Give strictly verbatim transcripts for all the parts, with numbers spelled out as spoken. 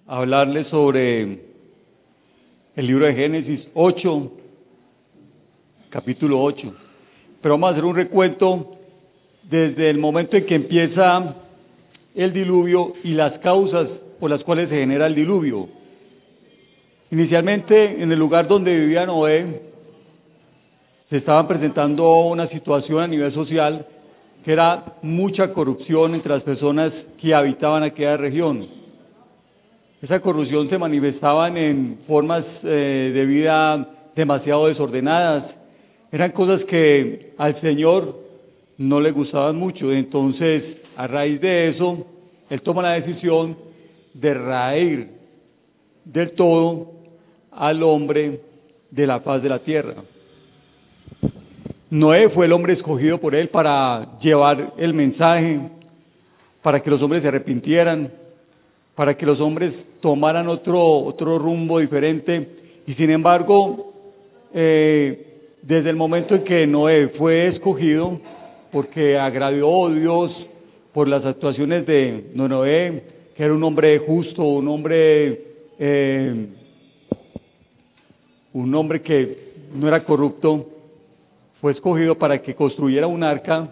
a hablarles sobre el libro de Génesis ocho, capítulo ocho. Pero vamos a hacer un recuento desde el momento en que empieza el diluvio y las causas por las cuales se genera el diluvio. Inicialmente, en el lugar donde vivía Noé, se estaban presentando una situación a nivel social que era mucha corrupción entre las personas que habitaban aquella región. Esa corrupción se manifestaba en formas eh, de vida demasiado desordenadas. Eran cosas que al Señor no le gustaban mucho. Entonces, a raíz de eso, Él toma la decisión de raer del todo al hombre de la faz de la tierra. Noé fue el hombre escogido por Él para llevar el mensaje, para que los hombres se arrepintieran, para que los hombres tomaran otro, otro rumbo diferente. Y sin embargo, eh, desde el momento en que Noé fue escogido, porque agradó a Dios por las actuaciones de Noé, que era un hombre justo, un hombre, eh, un hombre que no era corrupto, fue escogido para que construyera un arca,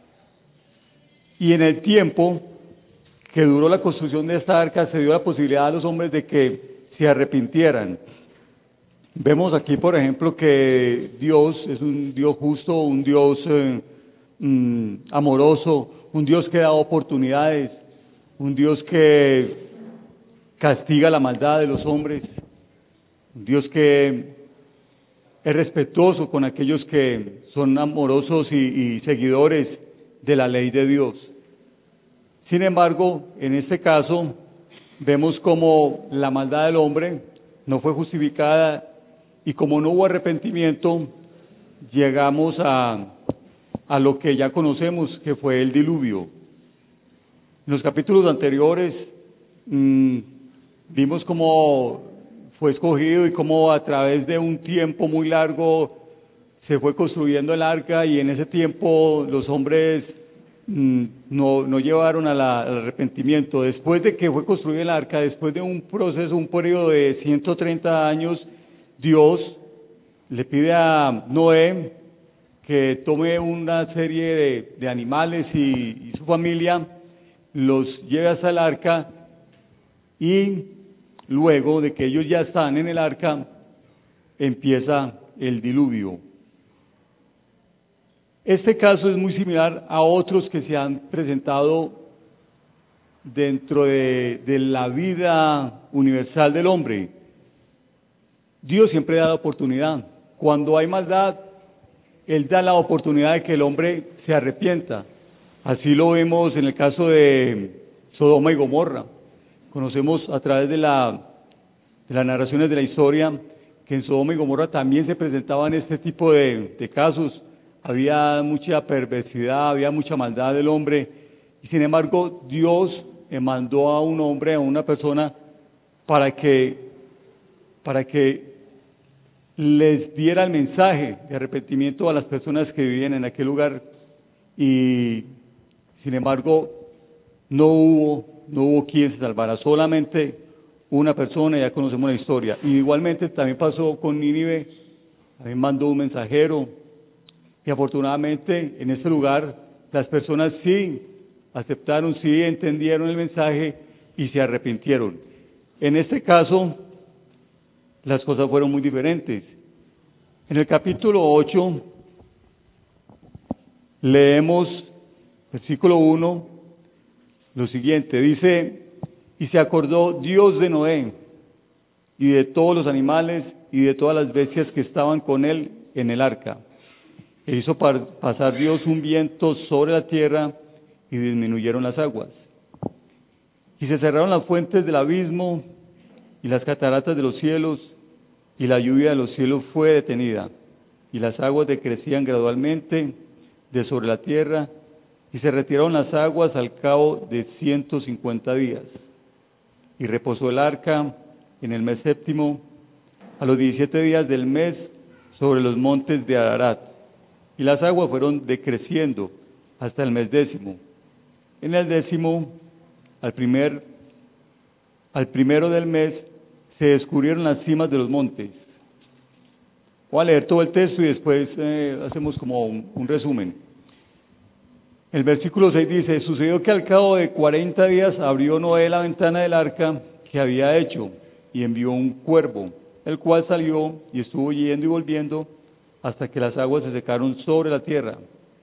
y en el tiempo que duró la construcción de esta arca se dio la posibilidad a los hombres de que se arrepintieran. Vemos aquí, por ejemplo, que Dios es un Dios justo, un Dios eh, mm, amoroso, un Dios que da oportunidades, un Dios que castiga la maldad de los hombres, un Dios que es respetuoso con aquellos que son amorosos y, y seguidores de la ley de Dios. Sin embargo, en este caso, vemos como la maldad del hombre no fue justificada y como no hubo arrepentimiento, llegamos a, a lo que ya conocemos, que fue el diluvio. En los capítulos anteriores mmm, vimos cómo fue escogido y cómo a través de un tiempo muy largo se fue construyendo el arca, y en ese tiempo los hombres mmm, no, no llevaron a la, al arrepentimiento. Después de que fue construida el arca, después de un proceso, un periodo de ciento treinta años, Dios le pide a Noé que tome una serie de, de animales y, y su familia, los lleve hasta el arca, y luego de que ellos ya están en el arca, empieza el diluvio. Este caso es muy similar a otros que se han presentado dentro de, de la vida universal del hombre. Dios siempre da oportunidad. Cuando hay maldad, Él da la oportunidad de que el hombre se arrepienta. Así lo vemos en el caso de Sodoma y Gomorra. Conocemos a través de, la, de las narraciones de la historia que en Sodoma y Gomorra también se presentaban este tipo de, de casos. Había mucha perversidad, había mucha maldad del hombre, y sin embargo Dios mandó a un hombre, a una persona, para que, para que les diera el mensaje de arrepentimiento a las personas que vivían en aquel lugar, y sin embargo no hubo, no hubo quien se salvara, solamente una persona. Ya conocemos la historia. Y igualmente también pasó con Nínive, también mandó un mensajero, y afortunadamente en ese lugar las personas sí aceptaron, sí entendieron el mensaje y se arrepintieron. En este caso, las cosas fueron muy diferentes. En el capítulo ocho, leemos, versículo uno, lo siguiente, dice: y se acordó Dios de Noé, y de todos los animales, y de todas las bestias que estaban con él en el arca. E hizo pasar Dios un viento sobre la tierra, y disminuyeron las aguas. Y se cerraron las fuentes del abismo, y las cataratas de los cielos, y la lluvia de los cielos fue detenida, y las aguas decrecían gradualmente de sobre la tierra, y se retiraron las aguas al cabo de ciento cincuenta días. Y reposó el arca en el mes séptimo, a los diecisiete días del mes, sobre los montes de Ararat, y las aguas fueron decreciendo hasta el mes décimo. En el décimo, al primer al primero del mes, se descubrieron las cimas de los montes. Voy a leer todo el texto y después eh, hacemos como un, un resumen. El versículo seis dice, sucedió que al cabo de cuarenta días abrió Noé la ventana del arca que había hecho y envió un cuervo, el cual salió y estuvo yendo y volviendo hasta que las aguas se secaron sobre la tierra.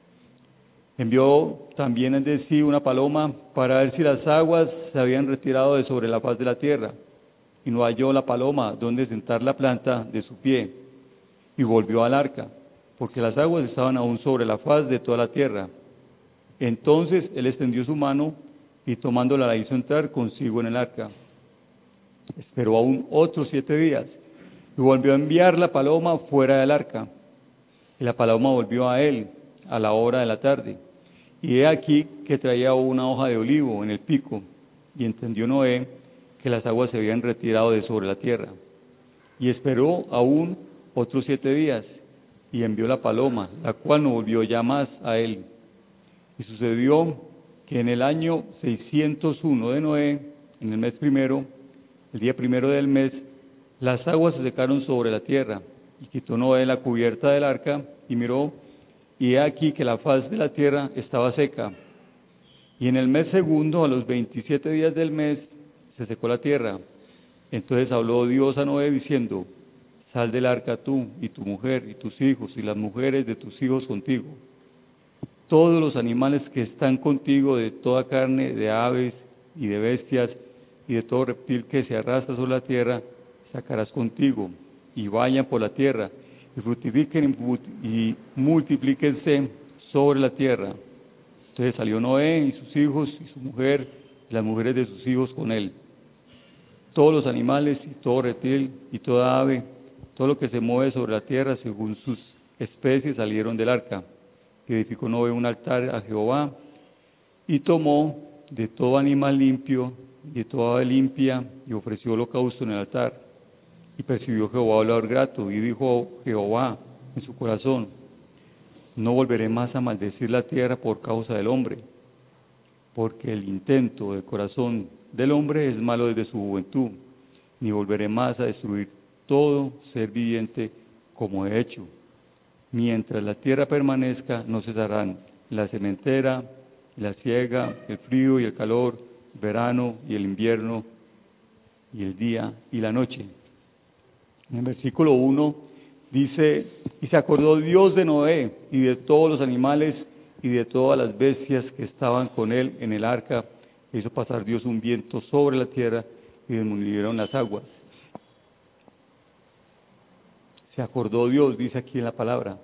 Envió también de sí una paloma para ver si las aguas se habían retirado de sobre la faz de la tierra, y no halló la paloma donde sentar la planta de su pie, y volvió al arca, porque las aguas estaban aún sobre la faz de toda la tierra. Entonces él extendió su mano y tomándola la hizo entrar consigo en el arca. Esperó aún otros siete días y volvió a enviar la paloma fuera del arca. Y la paloma volvió a él a la hora de la tarde. Y he aquí que traía una hoja de olivo en el pico. Y entendió Noé que las aguas se habían retirado de sobre la tierra. Y esperó aún otros siete días y envió la paloma, la cual no volvió ya más a él. Y sucedió que en el año seiscientos uno de Noé, en el mes primero, el día primero del mes, las aguas se secaron sobre la tierra, y quitó Noé la cubierta del arca, y miró, y he aquí que la faz de la tierra estaba seca. Y en el mes segundo, a los veintisiete días del mes, se secó la tierra. Entonces habló Dios a Noé diciendo, sal del arca tú, y tu mujer, y tus hijos, y las mujeres de tus hijos contigo. Todos los animales que están contigo, de toda carne, de aves y de bestias, y de todo reptil que se arrastra sobre la tierra, sacarás contigo, y vayan por la tierra, y fructifiquen y multiplíquense sobre la tierra. Entonces salió Noé y sus hijos, y su mujer, y las mujeres de sus hijos con él. Todos los animales, y todo reptil, y toda ave, todo lo que se mueve sobre la tierra, según sus especies, salieron del arca. Y edificó Noé un altar a Jehová, y tomó de todo animal limpio, y de toda ave limpia, y ofreció holocausto en el altar. Y percibió Jehová olor grato, y dijo Jehová en su corazón, no volveré más a maldecir la tierra por causa del hombre, porque el intento del corazón del hombre es malo desde su juventud, ni volveré más a destruir todo ser viviente como he hecho. Mientras la tierra permanezca, no cesarán la sementera, la siega, el frío y el calor, el verano y el invierno, y el día y la noche. En el versículo uno dice, y se acordó Dios de Noé y de todos los animales y de todas las bestias que estaban con él en el arca, e hizo pasar Dios un viento sobre la tierra y disminuyeron las aguas. Se acordó Dios, dice aquí en la palabra.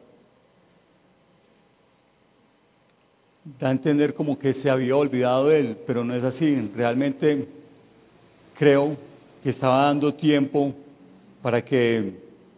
Da a entender como que se había olvidado de él, pero no es así. Realmente creo que estaba dando tiempo para que,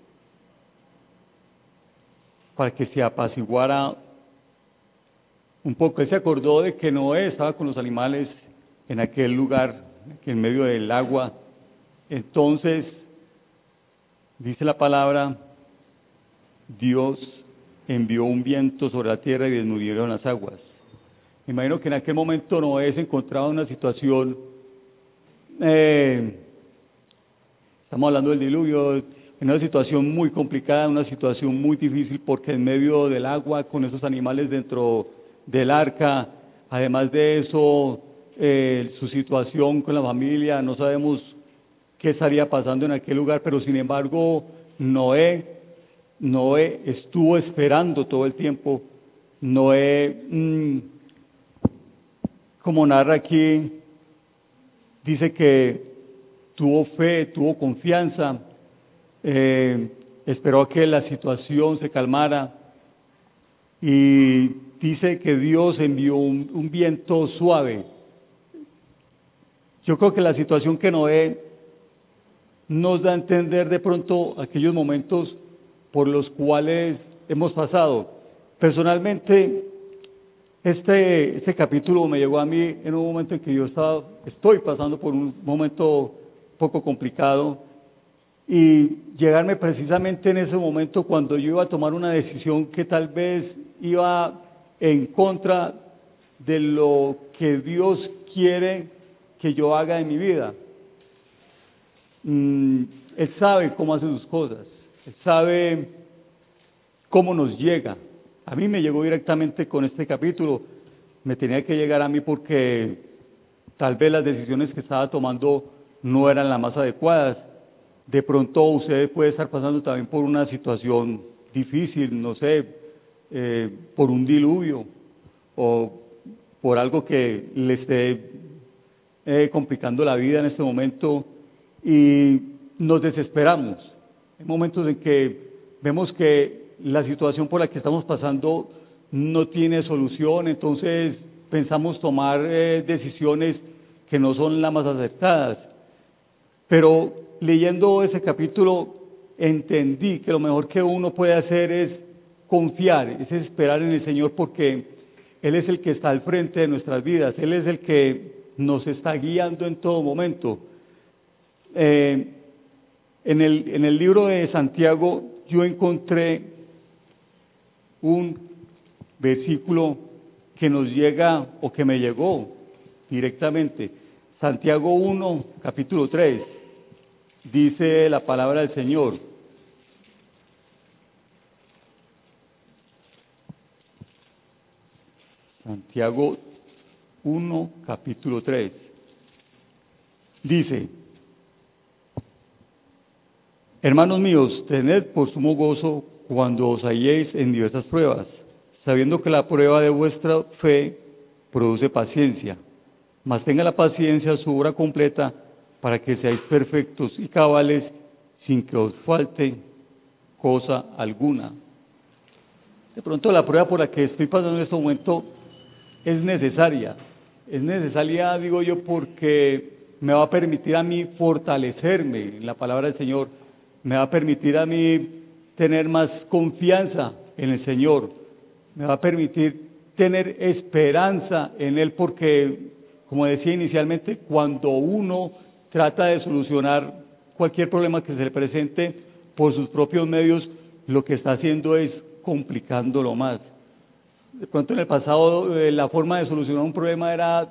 para que se apaciguara un poco. Él se acordó de que Noé estaba con los animales en aquel lugar, en medio del agua. Entonces, dice la palabra, Dios envió un viento sobre la tierra y disminuyeron las aguas. Me imagino que en aquel momento Noé se encontraba en una situación, eh, estamos hablando del diluvio, en una situación muy complicada, una situación muy difícil, porque en medio del agua, con esos animales dentro del arca, además de eso, eh, su situación con la familia, no sabemos qué estaría pasando en aquel lugar, pero sin embargo, Noé, Noé estuvo esperando todo el tiempo. Noé, mmm, como narra aquí, dice que tuvo fe, tuvo confianza, eh, esperó a que la situación se calmara y dice que Dios envió un, un viento suave. Yo creo que la situación que Noé nos da a entender de pronto aquellos momentos por los cuales hemos pasado. Personalmente, este, este capítulo me llegó a mí en un momento en que yo estaba, estoy pasando por un momento poco complicado, y llegarme precisamente en ese momento cuando yo iba a tomar una decisión que tal vez iba en contra de lo que Dios quiere que yo haga en mi vida. mm, Él sabe cómo hace sus cosas, Él sabe cómo nos llega. A mí me llegó directamente con este capítulo, me tenía que llegar a mí porque tal vez las decisiones que estaba tomando no eran las más adecuadas. De pronto usted puede estar pasando también por una situación difícil, no sé, eh, por un diluvio o por algo que le esté eh, complicando la vida en este momento y nos desesperamos. Hay momentos en que vemos que la situación por la que estamos pasando no tiene solución, entonces pensamos tomar eh, decisiones que no son las más acertadas. Pero leyendo ese capítulo entendí que lo mejor que uno puede hacer es confiar, es esperar en el Señor porque Él es el que está al frente de nuestras vidas, Él es el que nos está guiando en todo momento. Eh, en el, en el libro de Santiago yo encontré un versículo que nos llega o que me llegó directamente. Santiago uno, capítulo tres, dice la palabra del Señor. Santiago uno, capítulo tres. Dice: hermanos míos, tened por sumo gozo cuando os halléis en diversas pruebas, sabiendo que la prueba de vuestra fe produce paciencia. Mas tenga la paciencia su obra completa, para que seáis perfectos y cabales, sin que os falte cosa alguna. De pronto la prueba por la que estoy pasando en este momento es necesaria. Es necesaria, digo yo, porque me va a permitir a mí fortalecerme en la palabra del Señor, me va a permitir a mí tener más confianza en el Señor, me va a permitir tener esperanza en Él, porque, como decía inicialmente, cuando uno trata de solucionar cualquier problema que se le presente por sus propios medios, lo que está haciendo es complicándolo más. De pronto en el pasado eh, la forma de solucionar un problema era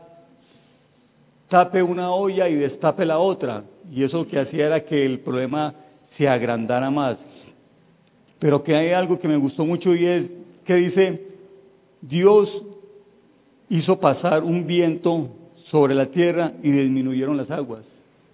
tape una olla y destape la otra, y eso lo que hacía era que el problema se agrandara más. Pero que hay algo que me gustó mucho y es que dice: Dios hizo pasar un viento sobre la tierra y disminuyeron las aguas.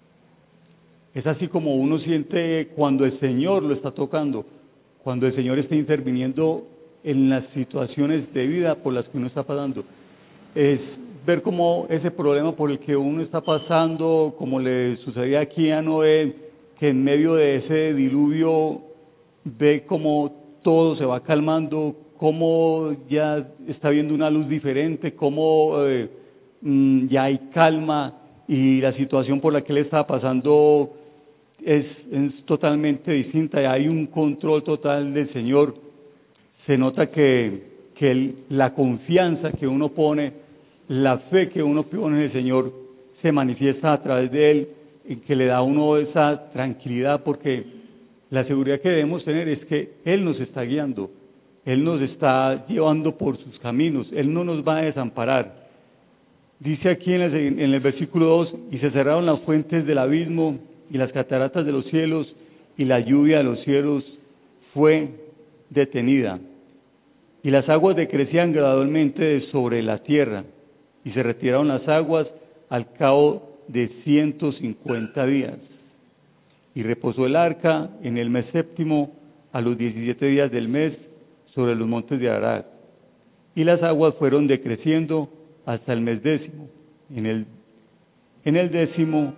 Es así como uno siente cuando el Señor lo está tocando, cuando el Señor está interviniendo en las situaciones de vida por las que uno está pasando. Es ver cómo ese problema por el que uno está pasando, como le sucedía aquí a Noé, que en medio de ese diluvio ve cómo todo se va calmando, cómo ya está viendo una luz diferente, cómo eh, mm, ya hay calma y la situación por la que él estaba pasando es, es totalmente distinta, y hay un control total del Señor. Se nota que, que el, la confianza que uno pone, la fe que uno pone en el Señor se manifiesta a través de Él, en que le da a uno esa tranquilidad, porque la seguridad que debemos tener es que Él nos está guiando, Él nos está llevando por sus caminos, Él no nos va a desamparar. Dice aquí en el, en el versículo dos: y se cerraron las fuentes del abismo y las cataratas de los cielos, y la lluvia de los cielos fue detenida, y las aguas decrecían gradualmente sobre la tierra, y se retiraron las aguas al cabo de ciento cincuenta días. Y reposó el arca en el mes séptimo, a los diecisiete días del mes, sobre los montes de Arad. Y las aguas fueron decreciendo hasta el mes décimo. En el, en el décimo,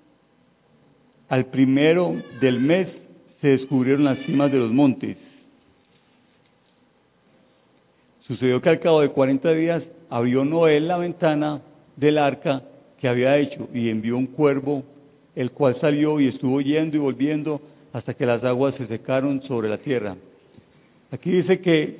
al primero del mes, se descubrieron las cimas de los montes. Sucedió que al cabo de cuarenta días abrió Noé la ventana del arca que había hecho, y envió un cuervo, el cual salió y estuvo yendo y volviendo hasta que las aguas se secaron sobre la tierra. Aquí dice que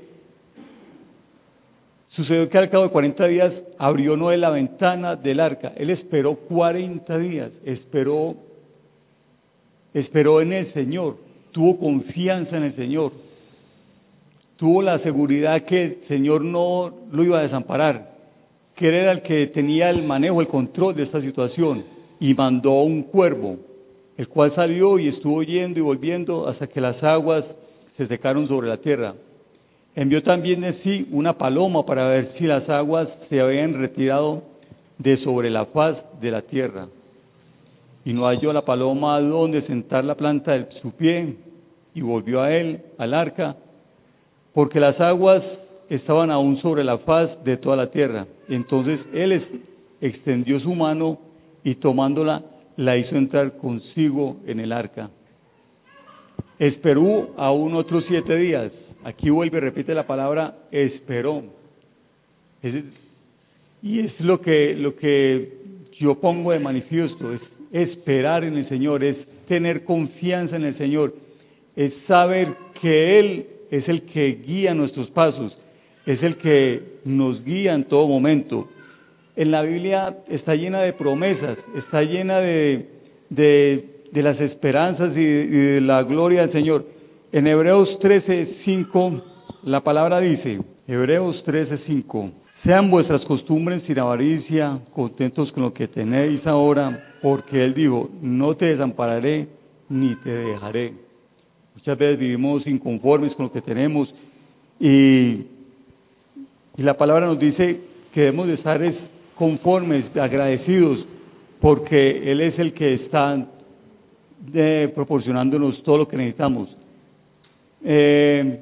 sucedió que al cabo de cuarenta días abrió Noé la ventana del arca. Él esperó cuarenta días, esperó, esperó en el Señor, tuvo confianza en el Señor, tuvo la seguridad que el Señor no lo iba a desamparar, que Él era el que tenía el manejo, el control de esta situación, y mandó un cuervo. el cual salió y estuvo yendo y volviendo hasta que las aguas se secaron sobre la tierra. Envió también de sí una paloma para ver si las aguas se habían retirado de sobre la faz de la tierra. Y no halló la paloma donde sentar la planta de su pie, y volvió a él, al arca, porque las aguas estaban aún sobre la faz de toda la tierra. Entonces él extendió su mano y tomándola, la hizo entrar consigo en el arca. Esperó aún otros siete días. Aquí vuelve y repite la palabra esperó. Es, y es lo que, lo que yo pongo de manifiesto, es esperar en el Señor, es tener confianza en el Señor, es saber que Él es el que guía nuestros pasos, es el que nos guía en todo momento. En la Biblia está llena de promesas, está llena de, de, de las esperanzas y de, y de la gloria del Señor. En Hebreos trece, cinco, la palabra dice, Hebreos trece, cinco, sean vuestras costumbres sin avaricia, contentos con lo que tenéis ahora, porque Él dijo, no te desampararé ni te dejaré. Muchas veces vivimos inconformes con lo que tenemos y, y la palabra nos dice que debemos de estar es conformes, agradecidos, porque Él es el que está eh, proporcionándonos todo lo que necesitamos. Eh,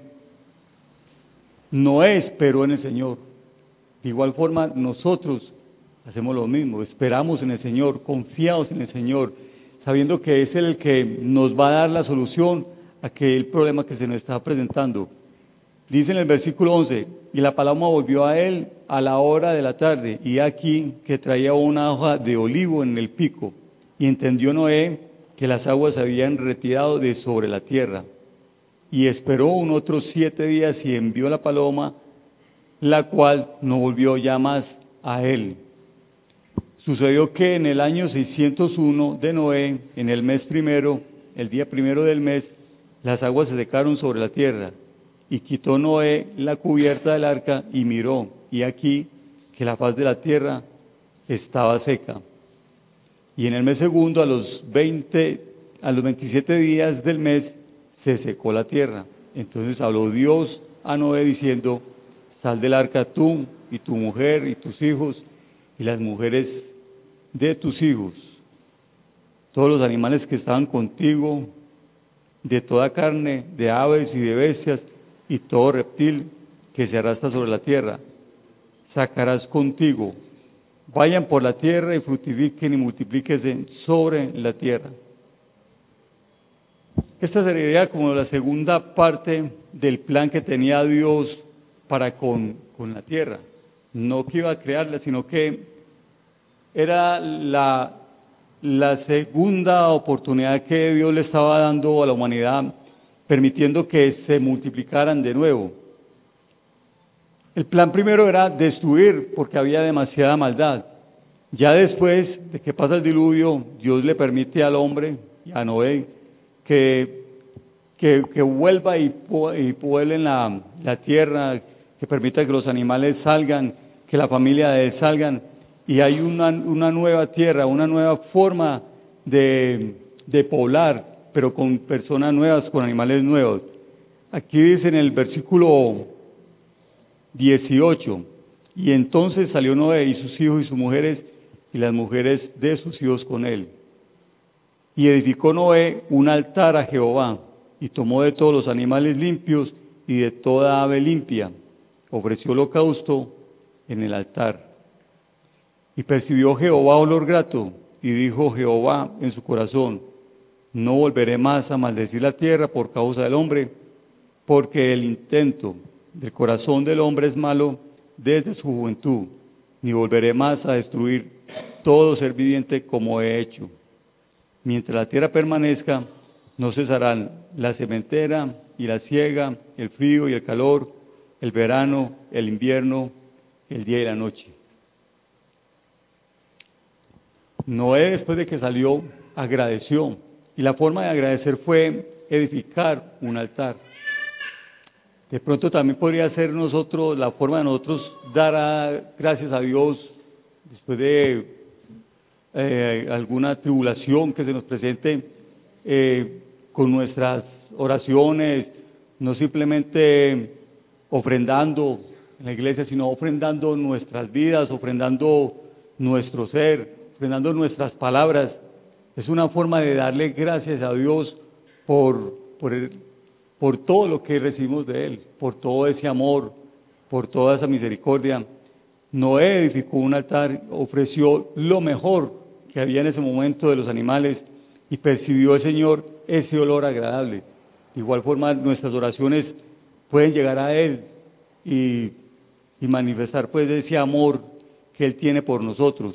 Noé esperó en el Señor. De igual forma, nosotros hacemos lo mismo, esperamos en el Señor, confiados en el Señor, sabiendo que es Él el que nos va a dar la solución a aquel problema que se nos está presentando. Dice en el versículo once, y la paloma volvió a él a la hora de la tarde, y aquí que traía una hoja de olivo en el pico, y entendió Noé que las aguas se habían retirado de sobre la tierra. Y esperó un otros siete días y envió la paloma, la cual no volvió ya más a él. Sucedió que en el año seiscientos uno de Noé, en el mes primero, el día primero del mes, las aguas se secaron sobre la tierra. Y quitó Noé la cubierta del arca y miró, y aquí que la faz de la tierra estaba seca. Y en el mes segundo, a los veinte, a los veintisiete días del mes, se secó la tierra. Entonces habló Dios a Noé diciendo, sal del arca tú y tu mujer y tus hijos y las mujeres de tus hijos, todos los animales que estaban contigo, de toda carne, de aves y de bestias, y todo reptil que se arrastra sobre la tierra, sacarás contigo. Vayan por la tierra y fructifiquen y multiplíquense sobre la tierra. Esta sería como la segunda parte del plan que tenía Dios para con, con la tierra. No que iba a crearla, sino que era la, la segunda oportunidad que Dios le estaba dando a la humanidad, permitiendo que se multiplicaran de nuevo. El plan primero era destruir porque había demasiada maldad. Ya después de que pasa el diluvio, Dios le permite al hombre y a Noé que, que, que vuelva y, y pueblen en la, la tierra, que permita que los animales salgan, que la familia de él salgan, y hay una, una nueva tierra, una nueva forma de, de poblar, pero con personas nuevas, con animales nuevos. Aquí dice en el versículo dieciocho, y entonces salió Noé y sus hijos y sus mujeres, y las mujeres de sus hijos con él. Y edificó Noé un altar a Jehová, y tomó de todos los animales limpios y de toda ave limpia, ofreció holocausto en el altar. Y percibió Jehová olor grato, y dijo Jehová en su corazón, no volveré más a maldecir la tierra por causa del hombre, porque el intento del corazón del hombre es malo desde su juventud, ni volveré más a destruir todo ser viviente como he hecho. Mientras la tierra permanezca, no cesarán la sementera y la siega, el frío y el calor, el verano, el invierno, el día y la noche. Noé, después de que salió, agradeció, y la forma de agradecer fue edificar un altar. De pronto también podría ser nosotros, la forma de nosotros dar a, gracias a Dios después de eh, alguna tribulación que se nos presente, eh, con nuestras oraciones, no simplemente ofrendando en la iglesia, sino ofrendando nuestras vidas, ofrendando nuestro ser, ofrendando nuestras palabras. Es una forma de darle gracias a Dios por, por, el, por todo lo que recibimos de Él, por todo ese amor, por toda esa misericordia. Noé edificó un altar, ofreció lo mejor que había en ese momento de los animales y percibió el Señor ese olor agradable. De igual forma, nuestras oraciones pueden llegar a Él y, y manifestar pues ese amor que Él tiene por nosotros.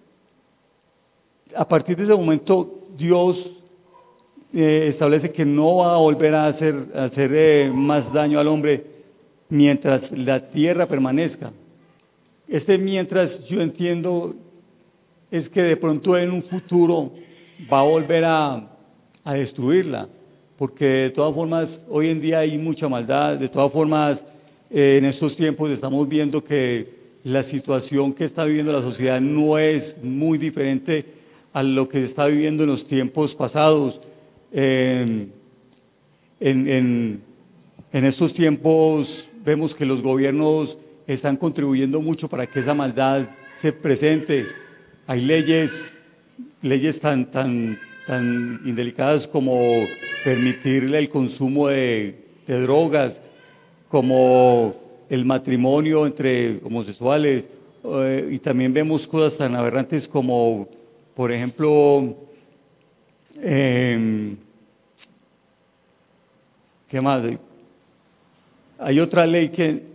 A partir de ese momento, Dios eh, establece que no va a volver a hacer, a hacer eh, más daño al hombre mientras la tierra permanezca. Este mientras yo entiendo es que de pronto en un futuro va a volver a, a destruirla, porque de todas formas hoy en día hay mucha maldad, de todas formas eh, en estos tiempos estamos viendo que la situación que está viviendo la sociedad no es muy diferente a lo que se está viviendo en los tiempos pasados. Eh, en, en, en estos tiempos vemos que los gobiernos están contribuyendo mucho para que esa maldad se presente. Hay leyes, leyes tan, tan, tan indelicadas como permitirle el consumo de, de drogas, como el matrimonio entre homosexuales, eh, y también vemos cosas tan aberrantes como, por ejemplo, eh, ¿qué más? Hay otra ley que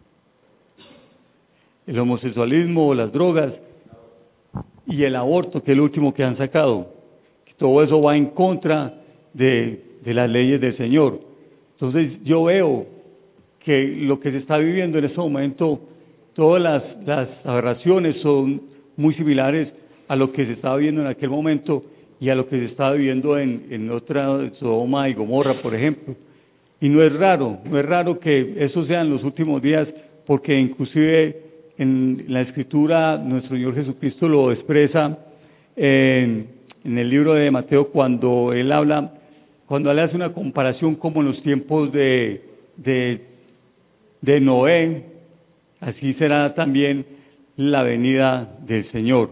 el homosexualismo, las drogas y el aborto, que es lo último que han sacado. Todo eso va en contra de, de las leyes del Señor. Entonces yo veo que lo que se está viviendo en este momento, todas las, las aberraciones son muy similares a lo que se estaba viviendo en aquel momento y a lo que se estaba viviendo en, en otra, Sodoma y Gomorra, por ejemplo. Y no es raro, no es raro que eso sean los últimos días, porque inclusive en la Escritura nuestro Señor Jesucristo lo expresa en, en el libro de Mateo cuando Él habla, cuando Él hace una comparación como en los tiempos de, de, de Noé, así será también la venida del Señor.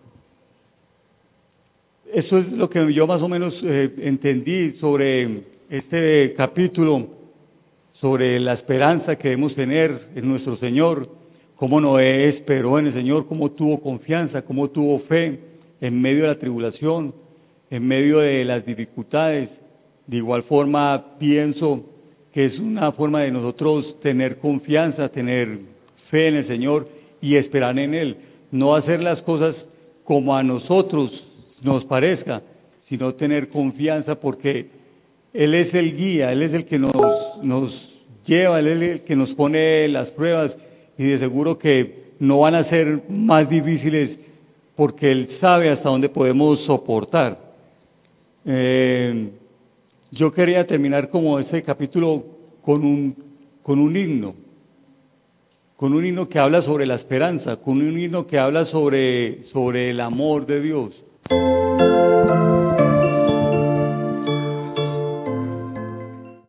Eso es lo que yo más o menos eh, entendí sobre este capítulo, sobre la esperanza que debemos tener en nuestro Señor, cómo Noé esperó en el Señor, cómo tuvo confianza, cómo tuvo fe en medio de la tribulación, en medio de las dificultades. De igual forma, pienso que es una forma de nosotros tener confianza, tener fe en el Señor y esperar en Él. No hacer las cosas como a nosotros nos parezca, sino tener confianza porque Él es el guía, Él es el que nos, nos lleva, Él es el que nos pone las pruebas. Y de seguro que no van a ser más difíciles porque Él sabe hasta dónde podemos soportar. Eh, yo quería terminar como este capítulo con un, con un himno, con un himno que habla sobre la esperanza, con un himno que habla sobre, sobre el amor de Dios.